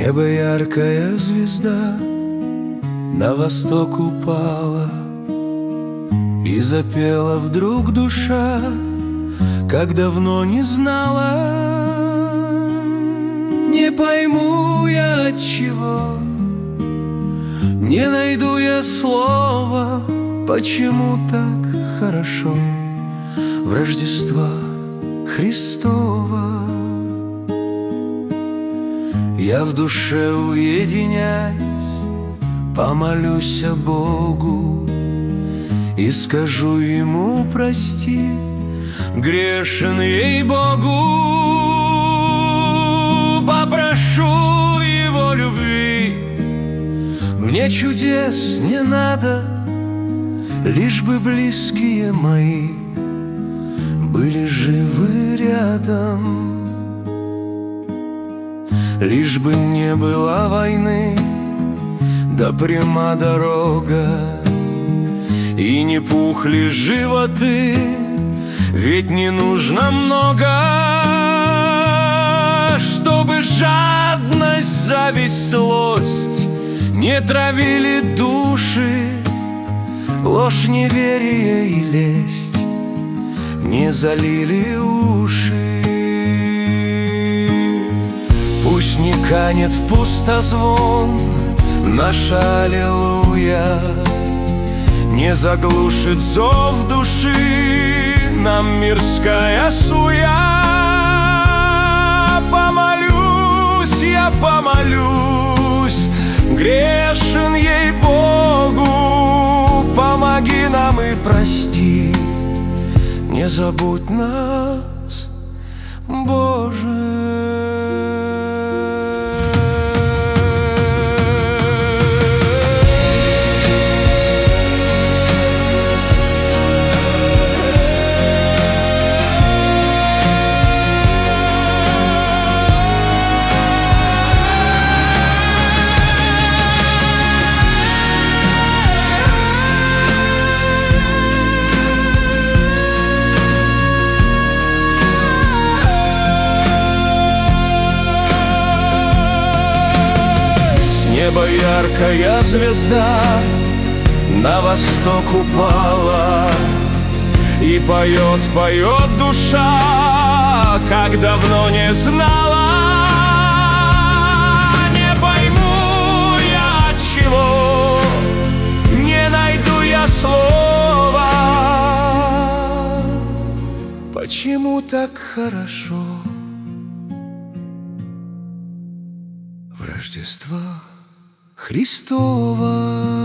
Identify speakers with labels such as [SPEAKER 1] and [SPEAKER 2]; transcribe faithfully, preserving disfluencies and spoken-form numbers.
[SPEAKER 1] неба яркая звезда на восток упала, и запела вдруг душа, как давно не знала. Не пойму я отчего, не найду я слова, почему так хорошо в Рождество Христово. Я в душе уединяюсь, помолюсь о Богу и скажу Ему: прости, грешен ей-богу. Попрошу Его любви, мне чудес не надо, лишь бы близкие мои были живы рядом. Лишь бы не было войны, да пряма дорога, и не пухли животы, ведь не нужно много. Чтобы жадность, зависть, злость не травили души, ложь, неверие и лесть не залили уши. Пусть не канет в пустозвон наша аллилуйя, не заглушит зов души нам мирская суя. Помолюсь, я помолюсь, грешен ей-богу, помоги нам и прости, не забудь нас, Боже. Небо яркая звезда на восток упала, и поет, поет душа, как давно не знала. Не пойму я отчего, не найду я слова, почему так хорошо в Рождество Христово.